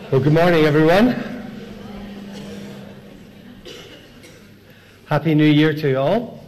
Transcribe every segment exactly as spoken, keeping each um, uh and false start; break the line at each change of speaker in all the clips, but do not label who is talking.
Well, good morning, everyone. Happy New Year to you all.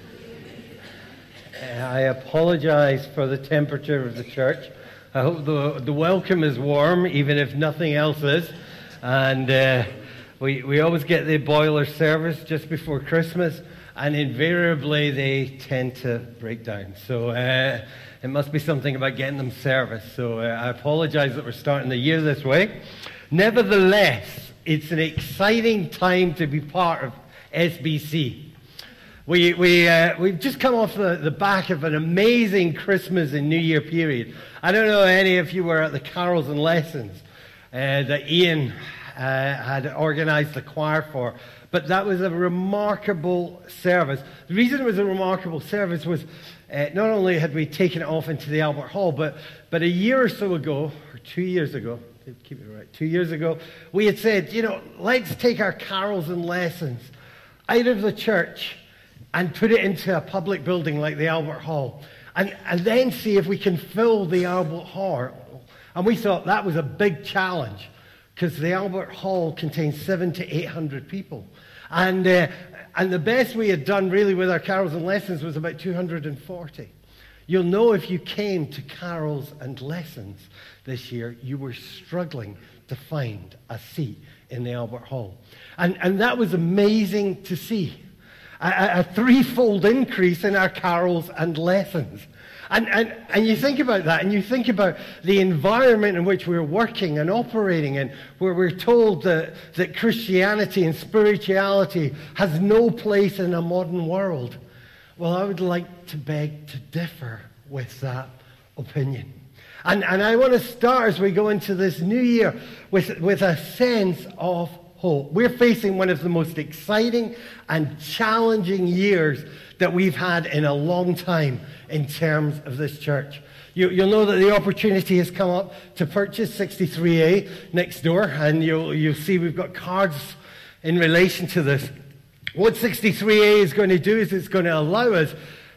Uh, I apologize for the temperature of the church. I hope the, the welcome is warm, even if nothing else is. And uh, we, we always get the boiler service just before Christmas, and invariably they tend to break down. So uh, it must be something about getting them serviced. So uh, I apologize that we're starting the year this way. Nevertheless, it's an exciting time to be part of S B C. We, we, uh, we've just come off the, the back of an amazing Christmas and New Year period. I don't know if any of you were at the carols and lessons uh, that Ian uh, had organized the choir for, but that was a remarkable service. The reason it was a remarkable service was uh, not only had we taken it off into the Albert Hall, but, but a year or so ago, or two years ago, keep it right, two years ago, we had said, you know, let's take our carols and lessons out of the church and put it into a public building like the Albert Hall, and, and then see if we can fill the Albert Hall. And we thought that was a big challenge, because the Albert Hall contains seven to eight hundred people. And, uh, and the best we had done really with our carols and lessons was about two hundred forty. You'll know if you came to carols and lessons this year, you were struggling to find a seat in the Albert Hall. And, and that was amazing to see. A, a threefold increase in our carols and lessons. And, and, and you think about that, and you think about the environment in which we're working and operating in, where we're told that, that Christianity and spirituality has no place in a modern world. Well, I would like to beg to differ with that opinion. And, and I want to start as we go into this new year with, with a sense of hope. We're facing one of the most exciting and challenging years that we've had in a long time in terms of this church. You, you'll know that the opportunity has come up to purchase sixty-three A next door, and you'll, you'll see we've got cards in relation to this. What sixty-three A is going to do is it's going to allow us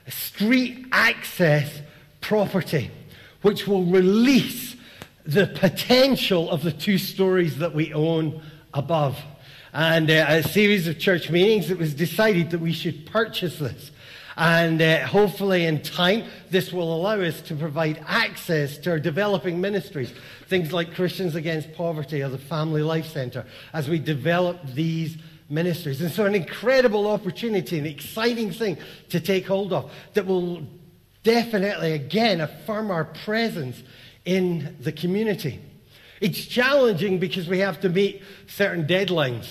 street access property, which will release the potential of the two stories that we own above. And uh, a series of church meetings, it was decided that we should purchase this. And uh, hopefully in time, this will allow us to provide access to our developing ministries, things like Christians Against Poverty or the Family Life Centre, as we develop these ministries. And so an incredible opportunity, an exciting thing to take hold of that will definitely, again, affirm our presence in the community. It's challenging because we have to meet certain deadlines.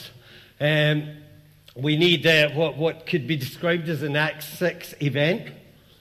Um, we need uh, what, what could be described as an Acts six event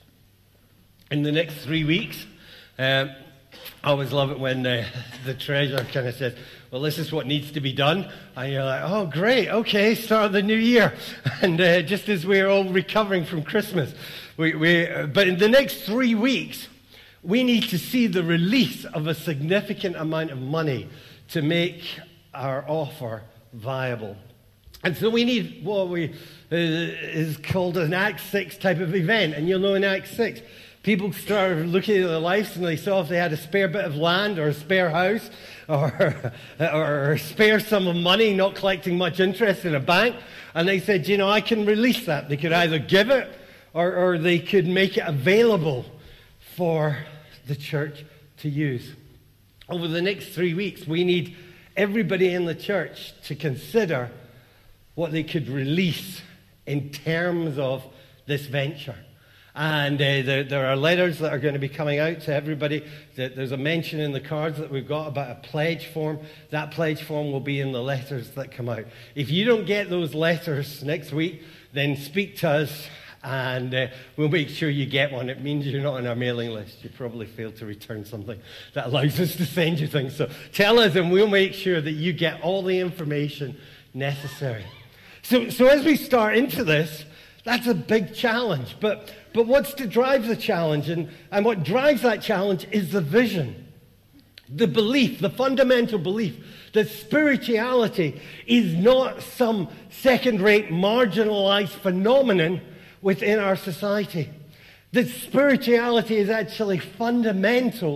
in the next three weeks. Um, I always love it when uh, the treasurer kind of says, well, this is what needs to be done. And you're like, oh, great, okay, start of the new year. And uh, just as we're all recovering from Christmas. We, we, uh, but in the next three weeks, we need to see the release of a significant amount of money to make our offer viable. And so we need what we uh, is called an Acts six type of event. And you'll know in Acts six, people started looking at their lives and they saw if they had a spare bit of land or a spare house or, or a spare sum of money, not collecting much interest in a bank. And they said, you know, I can release that. They could either give it or, or they could make it available for the church to use. Over the next three weeks, we need everybody in the church to consider what they could release in terms of this venture. And uh, there, there are letters that are going to be coming out to everybody. There's a mention in the cards that we've got about a pledge form. That pledge form will be in the letters that come out. If you don't get those letters next week, then speak to us and uh, we'll make sure you get one. It means you're not on our mailing list. You probably failed to return something that allows us to send you things. So tell us and we'll make sure that you get all the information necessary. So, so as we start into this, that's a big challenge. But, but what's to drive the challenge? And, and what drives that challenge is the vision, the belief, the fundamental belief that spirituality is not some second-rate, marginalized phenomenon within our society. That spirituality is actually fundamental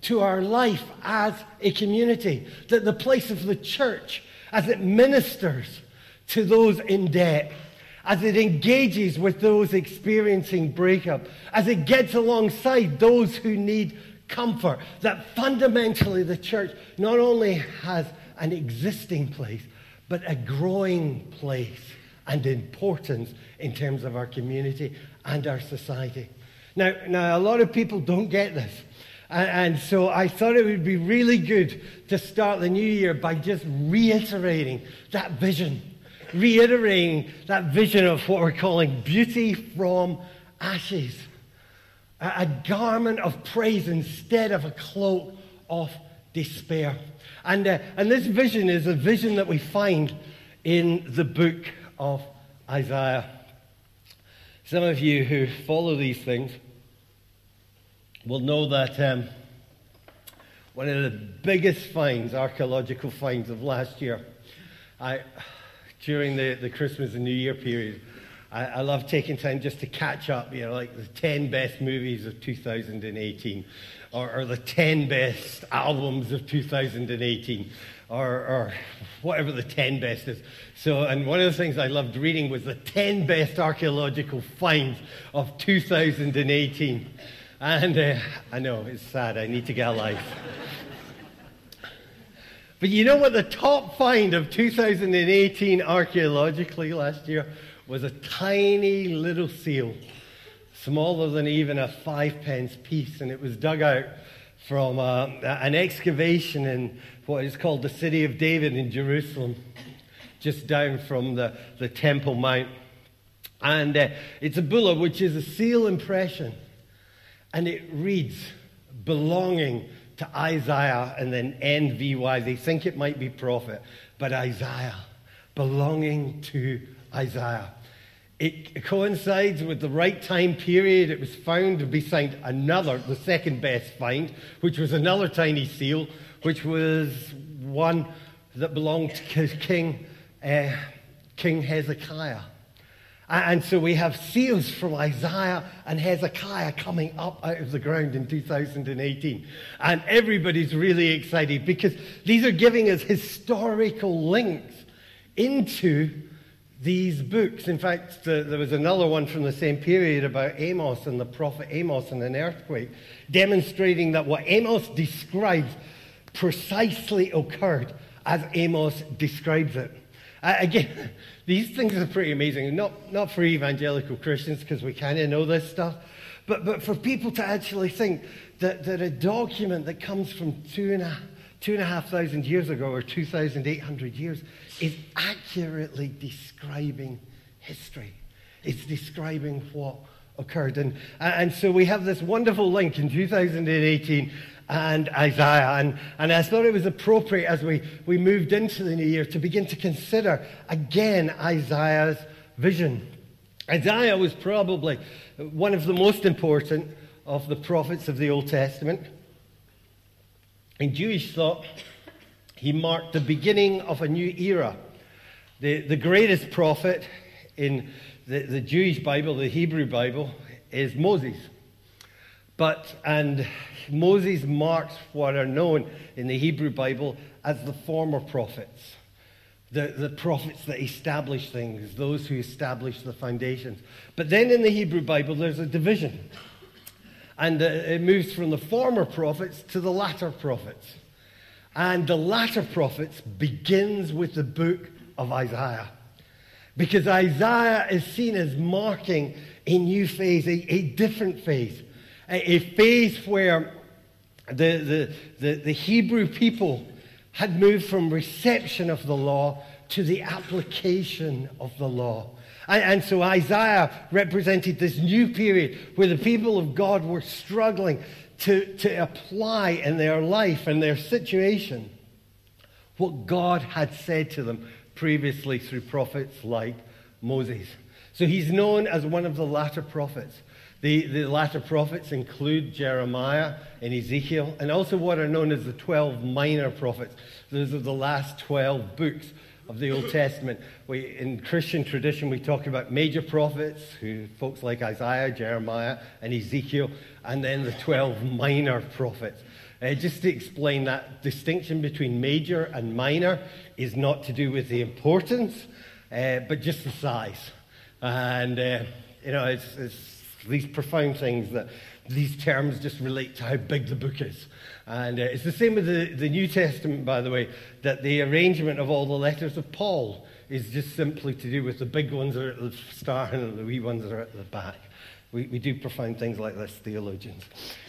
to our life as a community, that the place of the church as it ministers to those in debt, as it engages with those experiencing breakup, as it gets alongside those who need comfort, that fundamentally the church not only has an existing place, but a growing place and importance in terms of our community and our society. Now, now a lot of people don't get this. And, and so I thought it would be really good to start the new year by just reiterating that vision. Reiterating that vision of what we're calling beauty from ashes. A, a garment of praise instead of a cloak of despair. And, uh, and this vision is a vision that we find in the book of Isaiah. Some of you who follow these things will know that um, one of the biggest finds, archaeological finds of last year, I, during the, the Christmas and New Year period, I, I love taking time just to catch up, you know, like the ten best movies of two thousand eighteen, or, or the ten best albums of two thousand eighteen, or, or whatever the ten best is. So, and one of the things I loved reading was the ten best archaeological finds of two thousand eighteen. And uh, I know, it's sad, I need to get a life. But you know what the top find of two thousand eighteen archaeologically last year was? A tiny little seal, smaller than even a five pence piece, and it was dug out from uh, an excavation in what is called the City of David in Jerusalem, just down from the, the Temple Mount. And uh, it's a bulla, which is a seal impression. And it reads, belonging to Isaiah, and then N V Y. They think it might be prophet, but Isaiah, belonging to Isaiah. It coincides with the right time period. It was found to be signed another, the second best find, which was another tiny seal, which was one that belonged to King, uh, King Hezekiah. And so we have seals from Isaiah and Hezekiah coming up out of the ground in two thousand eighteen. And everybody's really excited because these are giving us historical links into these books. In fact, uh, there was another one from the same period about Amos and the prophet Amos and an earthquake, demonstrating that what Amos describes precisely occurred as Amos describes it. Uh, again, these things are pretty amazing. Not, not for evangelical Christians, because we kind of know this stuff, but, but for people to actually think that, that a document that comes from two and, a, two and a half thousand years ago, or two thousand eight hundred years, is accurately describing history. It's describing what occurred. And, and so we have this wonderful link in two thousand eighteen and Isaiah. And, and I thought it was appropriate as we, we moved into the new year to begin to consider again Isaiah's vision. Isaiah was probably one of the most important of the prophets of the Old Testament. In Jewish thought, he marked the beginning of a new era. The, the greatest prophet in the, the Jewish Bible, the Hebrew Bible, is Moses. But, and Moses marks what are known in the Hebrew Bible as the former prophets. The, the prophets that establish things, those who establish the foundations. But then in the Hebrew Bible, there's a division. And uh, it moves from the former prophets to the latter prophets. And the latter prophets begins with the book of Isaiah. Because Isaiah is seen as marking a new phase, a, a different phase. A, a phase where the, the, the, the Hebrew people had moved from reception of the law to the application of the law. And, and so Isaiah represented this new period where the people of God were struggling to, to apply in their life and their situation what God had said to them previously through prophets like Moses. So he's known as one of the latter prophets. The, the latter prophets include Jeremiah and Ezekiel, and also what are known as the twelve minor prophets. Those are the last twelve books of the Old Testament. We, in Christian tradition, we talk about major prophets, who folks like Isaiah, Jeremiah, and Ezekiel, and then the twelve minor prophets. Uh, just to explain that distinction between major and minor is not to do with the importance, uh, but just the size. And, uh, you know, it's, it's these profound things that these terms just relate to how big the book is. And uh, it's the same with the, the New Testament, by the way, that the arrangement of all the letters of Paul is just simply to do with the big ones are at the start and the wee ones are at the back. We, we do profound things like this, theologians.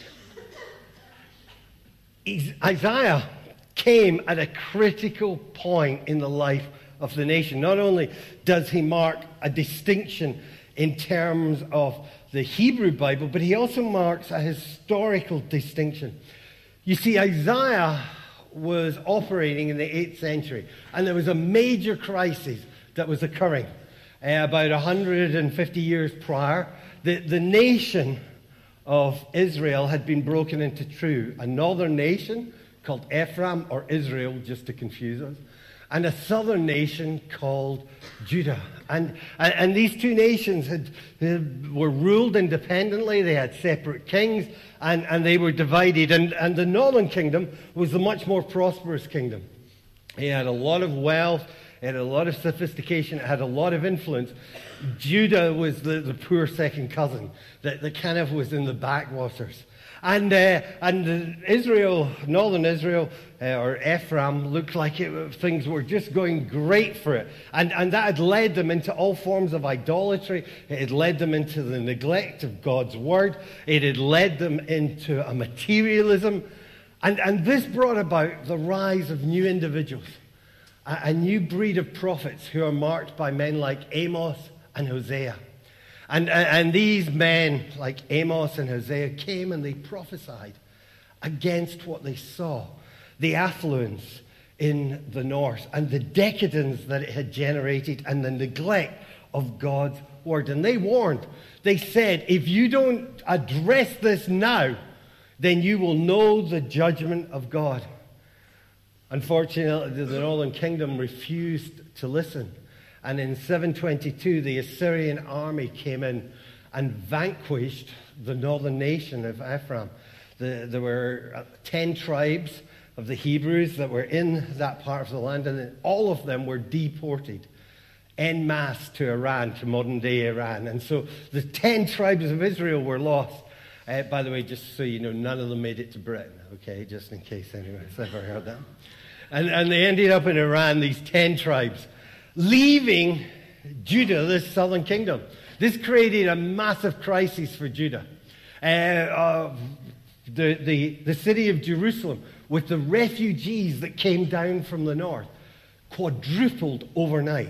Isaiah came at a critical point in the life of the nation. Not only does he mark a distinction in terms of the Hebrew Bible, but he also marks a historical distinction. You see, Isaiah was operating in the eighth century, and there was a major crisis that was occurring uh, about one hundred fifty years prior. The, the nation of Israel had been broken into two: a northern nation called Ephraim, or Israel, just to confuse us, and a southern nation called Judah. And, and, and these two nations had, had, were ruled independently. They had separate kings, and, and they were divided. And, and the northern kingdom was the much more prosperous kingdom. It had a lot of wealth. It had a lot of sophistication. It had a lot of influence. Judah was the, the poor second cousin that, that kind of was in the backwaters. And uh, and Israel, northern Israel, uh, or Ephraim, looked like it, things were just going great for it. And, and that had led them into all forms of idolatry. It had led them into the neglect of God's word. It had led them into a materialism. And, and this brought about the rise of new individuals, a, a new breed of prophets who are marked by men like Amos and Hosea. And, and these men, like Amos and Hosea, came and they prophesied against what they saw, the affluence in the north and the decadence that it had generated and the neglect of God's word. And they warned, they said, if you don't address this now, then you will know the judgment of God. Unfortunately, the northern kingdom refused to listen. And in seven twenty-two, the Assyrian army came in and vanquished the northern nation of Ephraim. The, there were ten tribes of the Hebrews that were in that part of the land, and all of them were deported en masse to Iran, to modern-day Iran. And so the ten tribes of Israel were lost. Uh, by the way, just so you know, none of them made it to Britain, okay, just in case anyone's ever heard that. And, and they ended up in Iran, these ten tribes, leaving Judah, this southern kingdom. This created a massive crisis for Judah. Uh, uh, the, the, the city of Jerusalem, with the refugees that came down from the north, quadrupled overnight.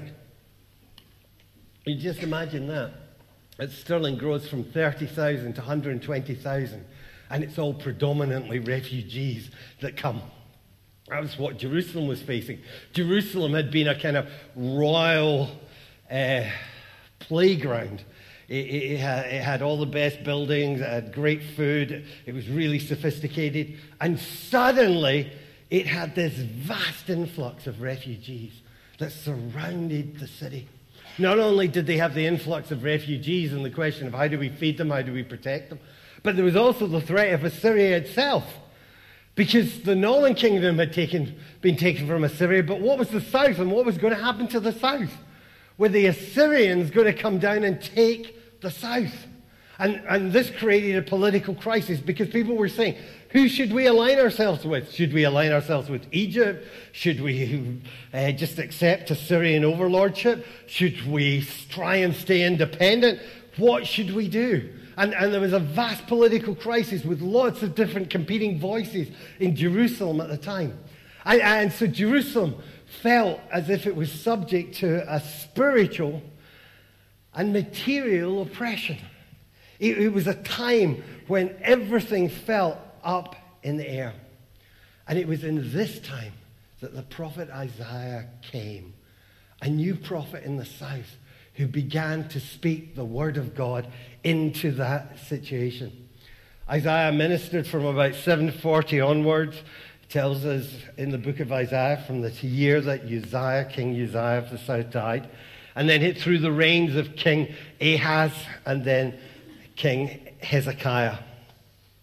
You just imagine that. At Stirling grows from thirty thousand to one hundred twenty thousand, and it's all predominantly refugees that come. That was what Jerusalem was facing. Jerusalem had been a kind of royal uh, playground. It, it, it, had, it had all the best buildings, it had great food, it was really sophisticated. And suddenly, it had this vast influx of refugees that surrounded the city. Not only did they have the influx of refugees and the question of how do we feed them, how do we protect them, but there was also the threat of Assyria itself. Because the northern kingdom had taken, been taken from Assyria, but what was the south and what was going to happen to the south? Were the Assyrians going to come down and take the south? And, and this created a political crisis because people were saying, who should we align ourselves with? Should we align ourselves with Egypt? Should we uh, just accept Assyrian overlordship? Should we try and stay independent? What should we do? And, and there was a vast political crisis with lots of different competing voices in Jerusalem at the time. And, and so Jerusalem felt as if it was subject to a spiritual and material oppression. It, it was a time when everything felt up in the air. And it was in this time that the prophet Isaiah came, a new prophet in the south, who began to speak the word of God into that situation. Isaiah ministered from about seven forty onwards. It tells us in the book of Isaiah from the year that Uzziah, King Uzziah of the south, died. And then hit through the reigns of King Ahaz and then King Hezekiah.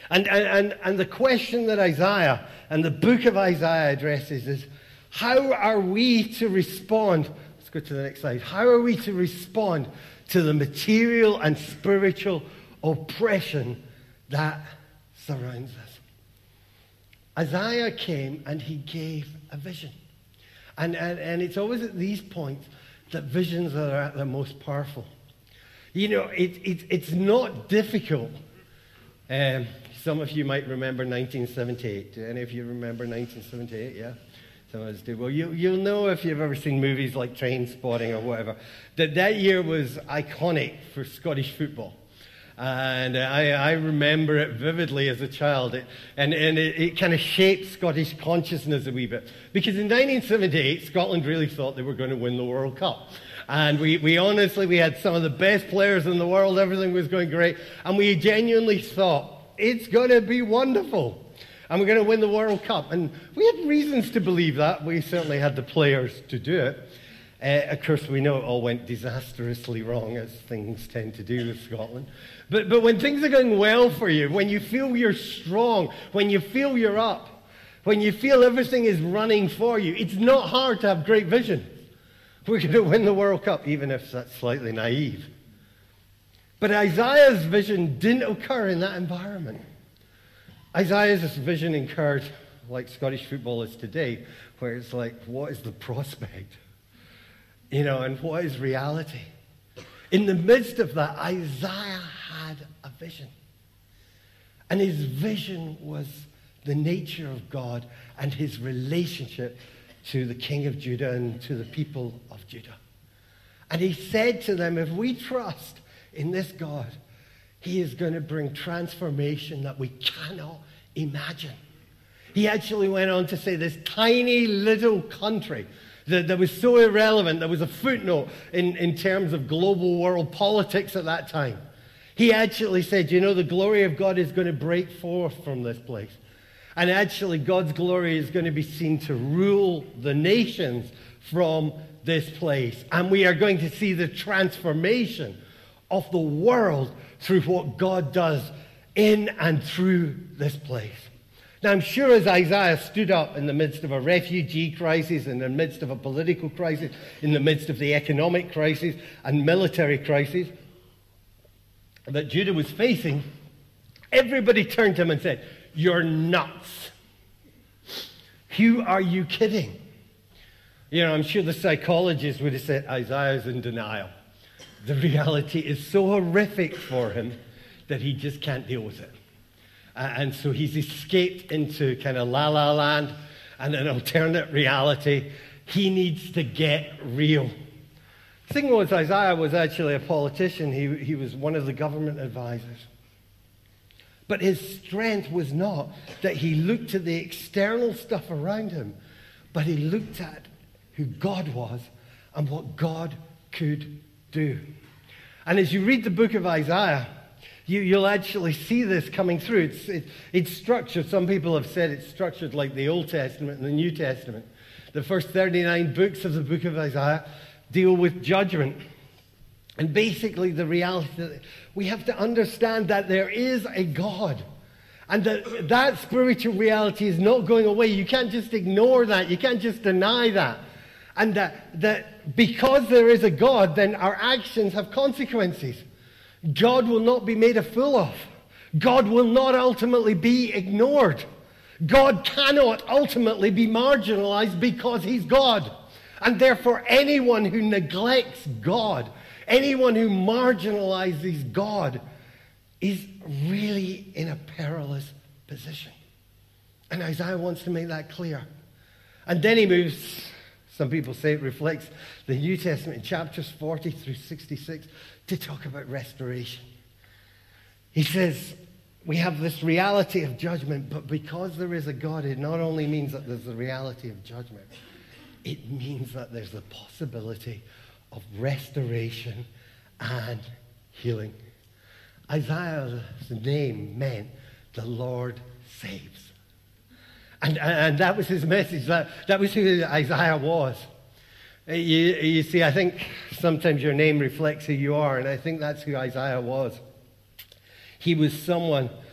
And, and, and, and the question that Isaiah and the book of Isaiah addresses is, how are we to respond? Let's go to the next slide. How are we to respond to the material and spiritual oppression that surrounds us? Isaiah came and he gave a vision. And, and, and it's always at these points that visions are at their most powerful. You know, it, it, it's not difficult. Um, some of you might remember nineteen seventy-eight. Do any of you remember nineteen seventy-eight? Yeah? Some of us do. Well, you, you'll know if you've ever seen movies like Trainspotting or whatever, that that year was iconic for Scottish football. And I, I remember it vividly as a child. It, and and it, it kind of shaped Scottish consciousness a wee bit. Because in nineteen seventy-eight, Scotland really thought they were going to win the World Cup. And we, we honestly, we had some of the best players in the world. Everything was going great. And we genuinely thought, it's going to be wonderful. And we're going to win the World Cup. And we had reasons to believe that. We certainly had the players to do it. Uh, of course, we know it all went disastrously wrong, as things tend to do with Scotland. But, but when things are going well for you, when you feel you're strong, when you feel you're up, when you feel everything is running for you, it's not hard to have great vision. We're going to win the World Cup, even if that's slightly naive. But Isaiah's vision didn't occur in that environment. Isaiah's vision occurred like Scottish football is today, where it's like, what is the prospect? You know, and what is reality? In the midst of that, Isaiah had a vision. And his vision was the nature of God and his relationship to the king of Judah and to the people of Judah. And he said to them, if we trust in this God, he is going to bring transformation that we cannot imagine. He actually went on to say this tiny little country that, that was so irrelevant, that was a footnote in, in terms of global world politics at that time. He actually said, you know, the glory of God is going to break forth from this place. And actually, God's glory is going to be seen to rule the nations from this place. And we are going to see the transformation of the world through what God does in and through this place. Now, I'm sure as Isaiah stood up in the midst of a refugee crisis, in the midst of a political crisis, in the midst of the economic crisis and military crisis that Judah was facing, everybody turned to him and said, you're nuts. Who are you kidding? You know, I'm sure the psychologists would have said, Isaiah's in denial. The reality is so horrific for him that he just can't deal with it. Uh, and so he's escaped into kind of la la land and an alternate reality. He needs to get real. The thing was, Isaiah was actually a politician. He, he was one of the government advisors. But his strength was not that he looked at the external stuff around him, but he looked at who God was and what God could do. And as you read the book of Isaiah, you, you'll actually see this coming through. It's, it, it's structured. Some people have said it's structured like the Old Testament and the New Testament. The first thirty-nine books of the book of Isaiah deal with judgment. And basically the reality that we have to understand that there is a God. And that that spiritual reality is not going away. You can't just ignore that. You can't just deny that. And that, that because there is a God, then our actions have consequences. God will not be made a fool of. God will not ultimately be ignored. God cannot ultimately be marginalized because he's God. And therefore anyone who neglects God, anyone who marginalizes God is really in a perilous position. And Isaiah wants to make that clear. And then he moves, some people say it reflects the New Testament in chapters forty through sixty-six to talk about restoration. He says, we have this reality of judgment, but because there is a God, it not only means that there's the reality of judgment, it means that there's the possibility of restoration and healing. Isaiah's name meant the Lord saves. And, and that was his message. That, that was who Isaiah was. You, you see, I think sometimes your name reflects who you are, and I think that's who Isaiah was. He was someone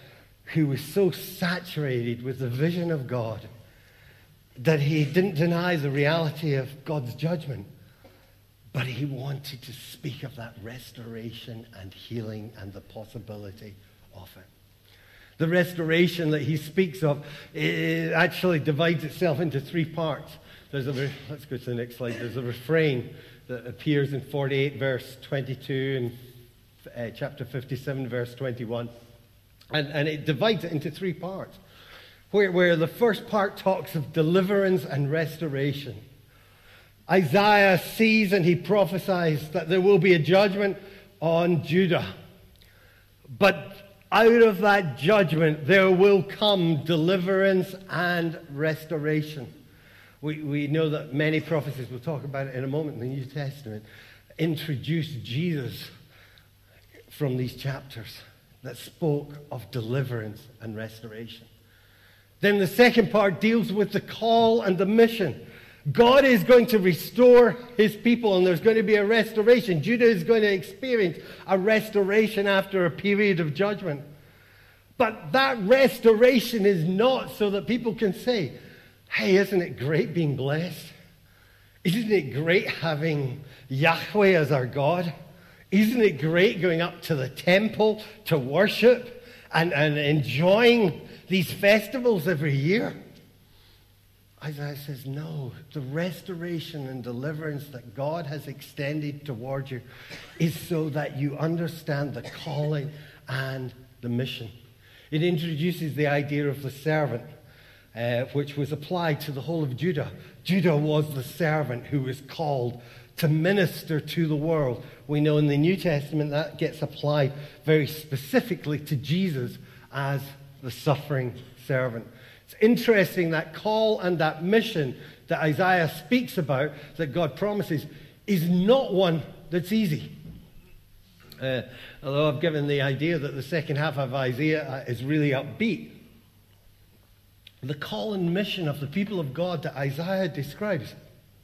who was so saturated with the vision of God that he didn't deny the reality of God's judgment, but he wanted to speak of that restoration and healing and the possibility of it. The restoration that he speaks of, it actually divides itself into three parts. There's a, let's go to the next slide. There's a refrain that appears in forty-eight, verse twenty-two, and uh, chapter fifty-seven, verse twenty-one. And, and it divides it into three parts, where, where the first part talks of deliverance and restoration. Isaiah sees and he prophesies that there will be a judgment on Judah. But out of that judgment, there will come deliverance and restoration. We, we know that many prophecies, we'll talk about it in a moment in the New Testament, introduce Jesus from these chapters that spoke of deliverance and restoration. Then the second part deals with the call and the mission. God is going to restore his people, and there's going to be a restoration. Judah is going to experience a restoration after a period of judgment. But that restoration is not so that people can say, hey, isn't it great being blessed? Isn't it great having Yahweh as our God? Isn't it great going up to the temple to worship and, and enjoying these festivals every year? Isaiah says, no, the restoration and deliverance that God has extended toward you is so that you understand the calling and the mission. It introduces the idea of the servant, uh, which was applied to the whole of Judah. Judah was the servant who was called to minister to the world. We know in the New Testament that gets applied very specifically to Jesus as the suffering servant. It's interesting that call and that mission that Isaiah speaks about, that God promises, is not one that's easy. Uh, although I've given the idea that the second half of Isaiah is really upbeat, the call and mission of the people of God that Isaiah describes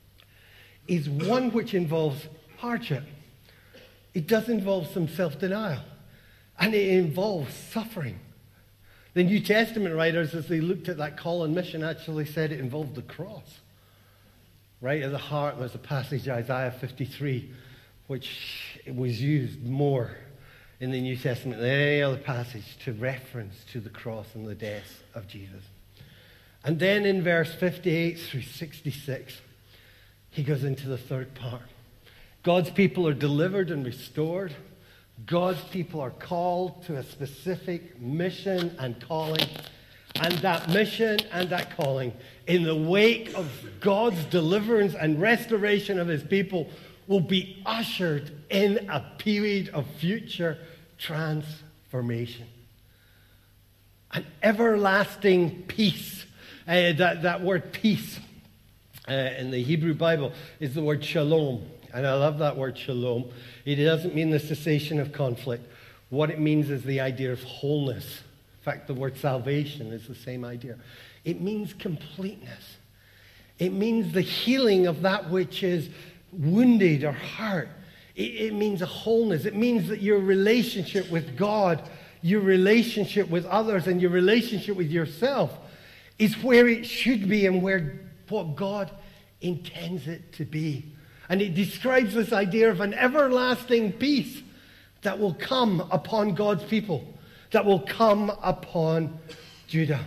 is one which involves hardship. It does involve some self-denial, and it involves suffering. The New Testament writers, as they looked at that call and mission, actually said it involved the cross. Right at the heart, there's a passage, Isaiah fifty-three, which was used more in the New Testament than any other passage to reference to the cross and the death of Jesus. And then in verse fifty-eight through sixty-six, he goes into the third part. God's people are delivered and restored. God's people are called to a specific mission and calling. And that mission and that calling, in the wake of God's deliverance and restoration of his people, will be ushered in a period of future transformation. An everlasting peace. Uh, that, that word peace uh, in the Hebrew Bible is the word shalom. And I love that word shalom. It doesn't mean the cessation of conflict. What it means is the idea of wholeness. In fact, the word salvation is the same idea. It means completeness. It means the healing of that which is wounded or hurt. It, it means a wholeness. It means that your relationship with God, your relationship with others, and your relationship with yourself is where it should be and where what God intends it to be. And it describes this idea of an everlasting peace that will come upon God's people, that will come upon Judah.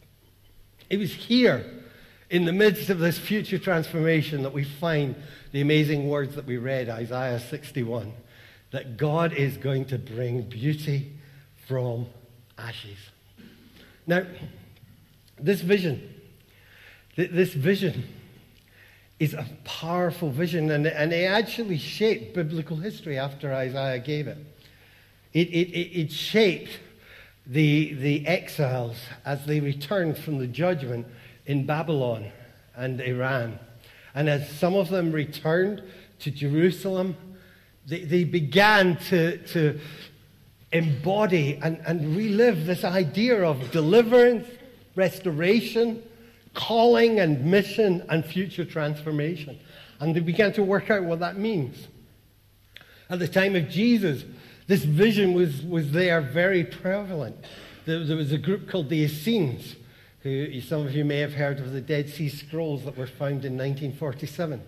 It was here, in the midst of this future transformation, that we find the amazing words that we read, Isaiah sixty-one, that God is going to bring beauty from ashes. Now, this vision, th- this vision is a powerful vision, and, and it actually shaped biblical history after Isaiah gave it. It, it, it, it shaped the, the exiles as they returned from the judgment in Babylon and Iran. And as some of them returned to Jerusalem, they, they began to, to embody and, and relive this idea of deliverance, restoration, calling and mission and future transformation. And they began to work out what that means. At the time of Jesus, this vision was, was there very prevalent. There, there was a group called the Essenes, who some of you may have heard of the Dead Sea Scrolls that were found in nineteen forty-seven.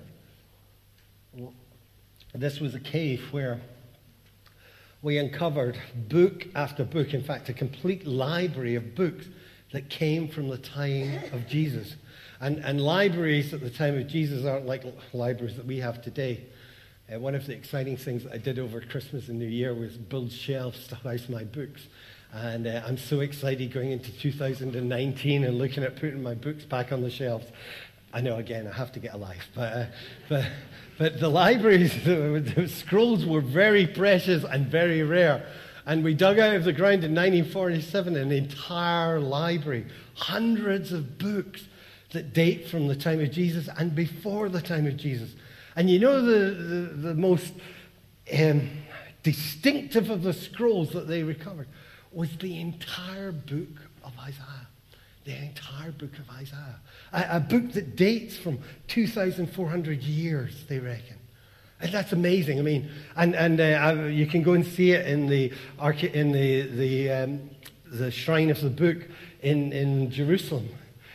This was a cave where we uncovered book after book, in fact, a complete library of books that came from the time of Jesus. And, and libraries at the time of Jesus aren't like libraries that we have today. Uh, one of the exciting things that I did over Christmas and New Year was build shelves to house my books. And uh, I'm so excited going into two thousand nineteen and looking at putting my books back on the shelves. I know, again, I have to get a life. But, uh, but, but the libraries, the, the scrolls were very precious and very rare. And we dug out of the ground in nineteen forty-seven an entire library, hundreds of books that date from the time of Jesus and before the time of Jesus. And you know the, the, the most um, distinctive of the scrolls that they recovered was the entire book of Isaiah. The entire book of Isaiah. A, a book that dates from two thousand four hundred years, they reckon. And that's amazing. I mean, and, and uh, you can go and see it in the in the the, um, the shrine of the book in, in Jerusalem.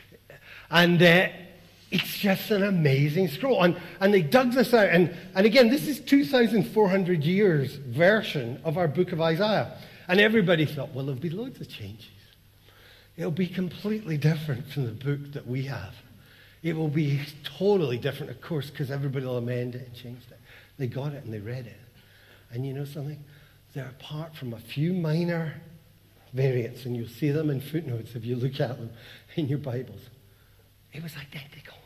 And uh, it's just an amazing scroll. And, and they dug this out. And, and again, this is two thousand four hundred years version of our book of Isaiah. And everybody thought, well, there'll be loads of changes. It'll be completely different from the book that we have. It will be totally different, of course, because everybody will amend it and change it. They got it and they read it. And you know something? They're apart from a few minor variants, and you'll see them in footnotes if you look at them in your Bibles. It was identical.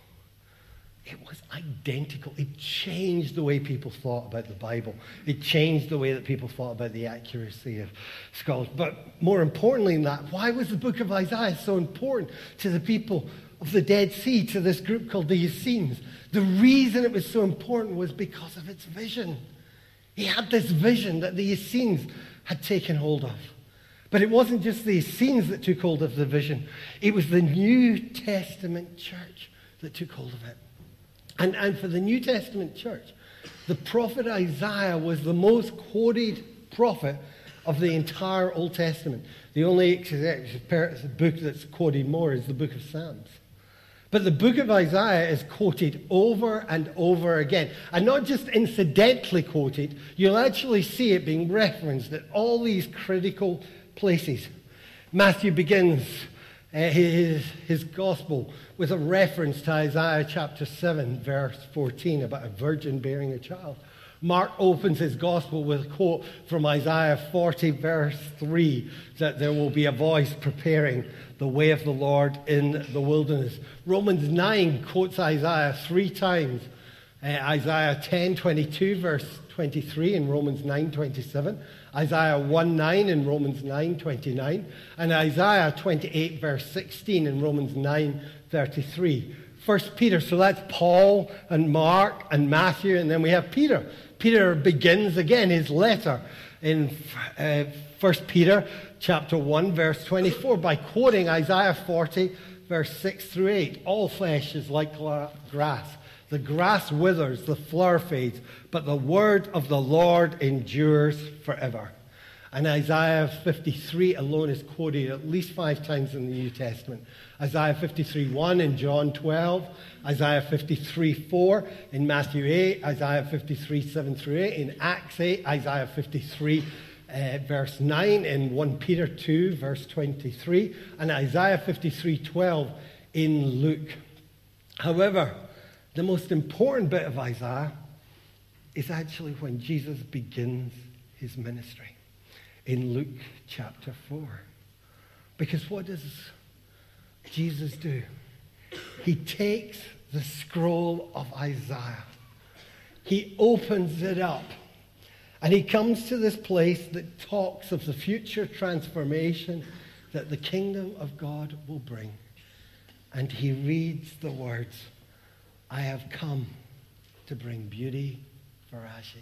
It was identical. It changed the way people thought about the Bible. It changed the way that people thought about the accuracy of scholars. But more importantly than that, why was the book of Isaiah so important to the people of the Dead Sea, to this group called the Essenes? The reason it was so important was because of its vision. He had this vision that the Essenes had taken hold of. But it wasn't just the Essenes that took hold of the vision. It was the New Testament church that took hold of it. And, and for the New Testament church, the prophet Isaiah was the most quoted prophet of the entire Old Testament. The only book that's quoted more is the book of Psalms. But the book of Isaiah is quoted over and over again. And not just incidentally quoted, you'll actually see it being referenced at all these critical places. Matthew begins uh, his, his gospel with a reference to Isaiah chapter seven, verse fourteen, about a virgin bearing a child. Mark opens his gospel with a quote from Isaiah forty, verse three, that there will be a voice preparing the way of the Lord in the wilderness. Romans nine quotes Isaiah three times. Uh, Isaiah ten twenty-two, verse twenty-three, and Romans nine twenty-seven. Isaiah one nine in Romans nine twenty-nine. And Isaiah twenty-eight, verse sixteen in Romans nine thirty-three. First Peter, so that's Paul and Mark and Matthew, and then we have Peter. Peter begins again his letter in uh, First Peter chapter one, verse twenty-four, by quoting Isaiah forty, verse six through eight. All flesh is like grass. The grass withers, the flower fades, but the word of the Lord endures forever. And Isaiah fifty-three alone is quoted at least five times in the New Testament. Isaiah fifty-three one in John twelve, Isaiah fifty-three four in Matthew eight, Isaiah fifty-three seven through eight in Acts eight, Isaiah fifty-three uh, verse nine in First Peter two, verse twenty-three, and Isaiah fifty-three twelve in Luke. However, the most important bit of Isaiah is actually when Jesus begins his ministry in Luke chapter four. Because what does Jesus do? He takes the scroll of Isaiah. He opens it up. And he comes to this place that talks of the future transformation that the kingdom of God will bring. And he reads the words, I have come to bring beauty for ashes,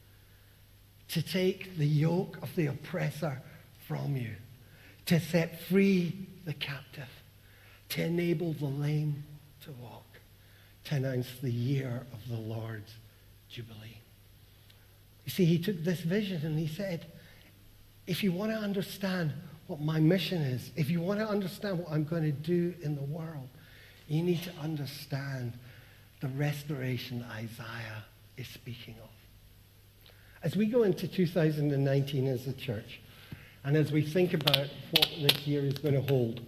to take the yoke of the oppressor from you, to set free the captive, to enable the lame to walk, to announce the year of the Lord's Jubilee. You see, he took this vision and he said, if you want to understand
what my mission is. If you want to understand what I'm going to do in the world, you need to understand the restoration that Isaiah is speaking of. As we go into two thousand nineteen as a church, and as we think about what this year is going to hold,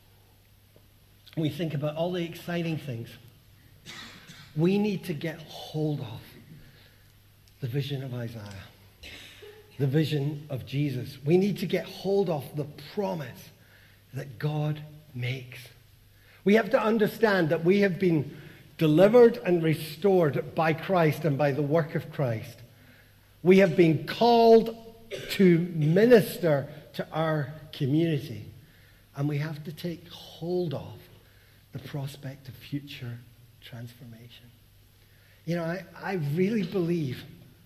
we think about all the exciting things, we need to get hold of the vision of Isaiah, the vision of Jesus. We need to get hold of the promise that God makes. We have to understand that we have been delivered and restored by Christ and by the work of Christ. We have been called to minister to our community, and we have to take hold of the prospect of future transformation. You know, I, I really believe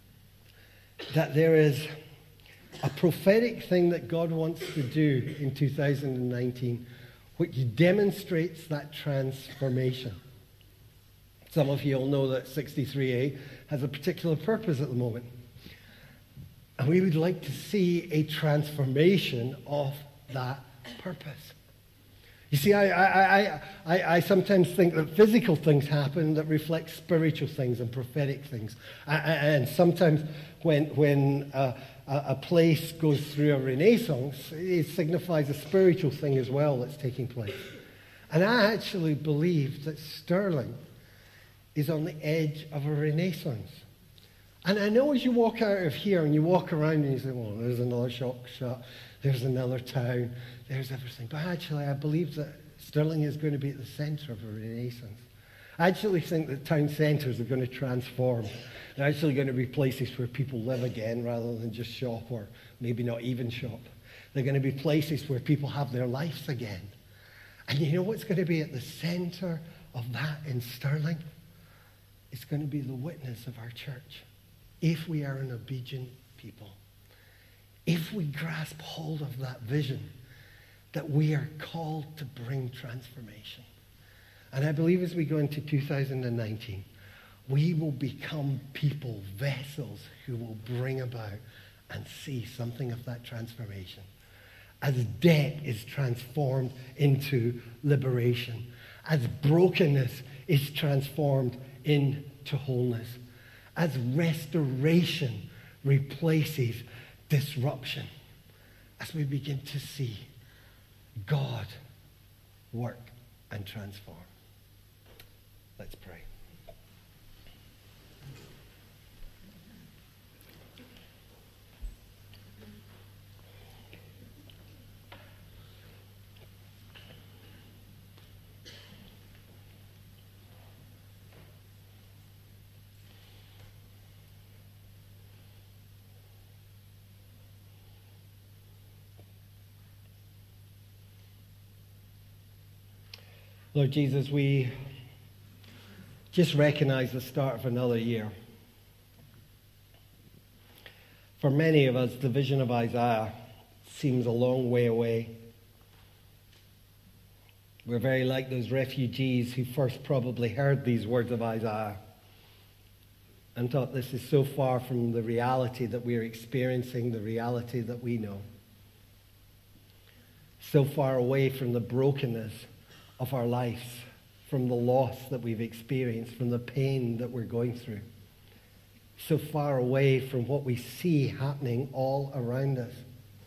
that there is a prophetic thing that God wants to do in two thousand nineteen, which demonstrates that transformation. Some of you all know that sixty-three A has a particular purpose at the moment. And we would like to see a transformation of that purpose. You see, I, I, I, I, I sometimes think that physical things happen that reflect spiritual things and prophetic things. And sometimes when, when a, a place goes through a renaissance, it signifies a spiritual thing as well that's taking place. And I actually believe that Stirling is on the edge of a renaissance. And I know as you walk out of here and you walk around and you say, well, there's another shop shut, there's another town, there's everything. But actually, I believe that Stirling is going to be at the center of a renaissance. I actually think that town centres are going to transform. They're actually going to be places where people live again rather than just shop, or maybe not even shop. They're going to be places where people have their lives again. And you know what's going to be at the center of that in Stirling? It's going to be the witness of our church. If we are an obedient people, if we grasp hold of that vision, that we are called to bring transformation. And I believe as we go into two thousand nineteen, we will become people, vessels, who will bring about and see something of that transformation. As debt is transformed into liberation, as brokenness is transformed into wholeness, as restoration replaces disruption, as we begin to see God work and transform. Let's pray. Lord Jesus, we just recognize the start of another year. For many of us, the vision of Isaiah seems a long way away. We're very like those refugees who first probably heard these words of Isaiah and thought this is so far from the reality that we're experiencing, the reality that we know. So far away from the brokenness of our lives, from the loss that we've experienced, from the pain that we're going through. So far away from what we see happening all around us.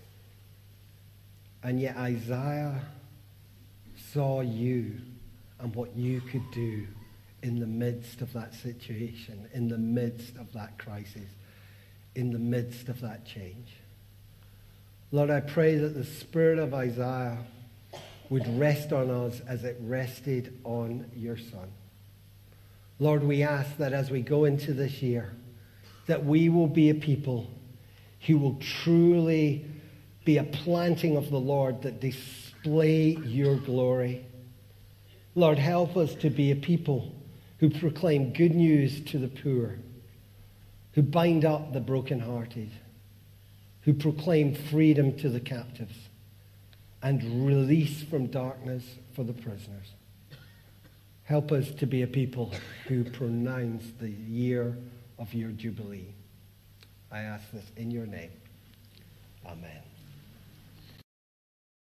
And yet Isaiah saw you and what you could do in the midst of that situation, in the midst of that crisis, in the midst of that change. Lord, I pray that the spirit of Isaiah would rest on us as it rested on your Son. Lord, we ask that as we go into this year, that we will be a people who will truly be a planting of the Lord that display your glory. Lord, help us to be a people who proclaim good news to the poor, who bind up the brokenhearted, who proclaim freedom to the captives, and release from darkness for the prisoners. Help us to be a people who pronounce the year of your Jubilee. I ask this in your name. Amen.